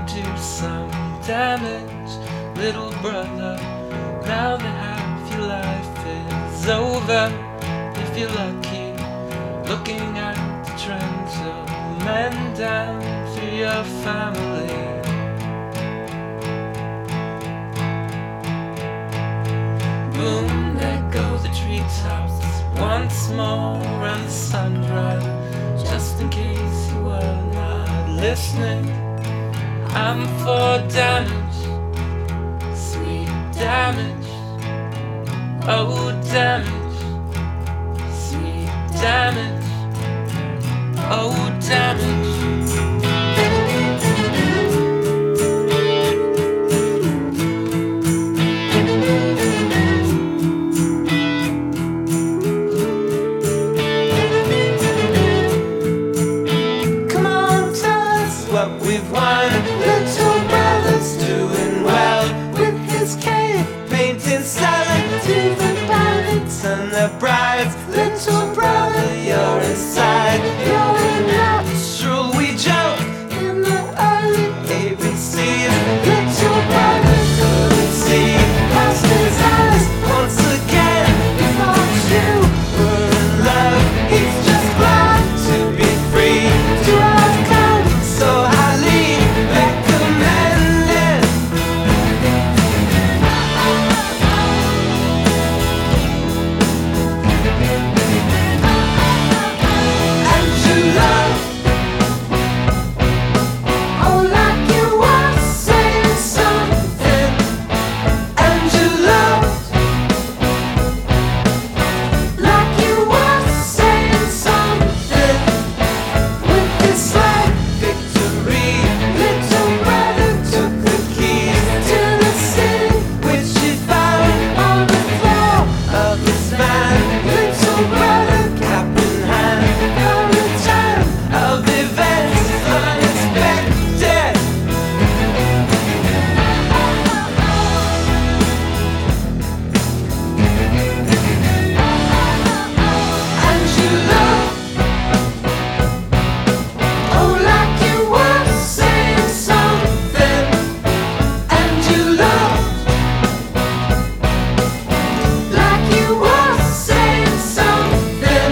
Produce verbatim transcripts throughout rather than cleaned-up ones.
do some damage, little brother. Now that half your life is over, if you're lucky, looking at the trends of men down for your family. Boom, there go the treetops once more, and the sunrise. Just in case you were not listening, I'm for damage, sweet damage. Oh, damage, sweet damage. Oh, damage. What we've won. Little brother's doing well with his cave painting, selling to the bandits and the brides. Little brother, you're inside, you're a natural. We joke in the early A B Cs. Little brother couldn't see past his eyes once again. He thought you were in love. He's just glad to be free to have come so highly recommended. And you love, oh, like you were saying something. And you loved, like you were saying something. With this like victory, little brother took the keys to the city, which he found on the floor of his van. Little brother, cap in hand, the return of events unexpected. And you love, oh, like you were saying something. And you loved, like you were saying something.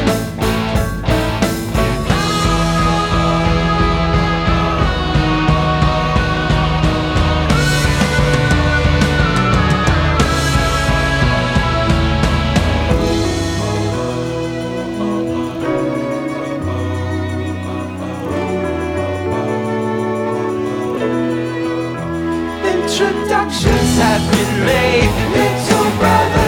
Introductions have been made, little brother.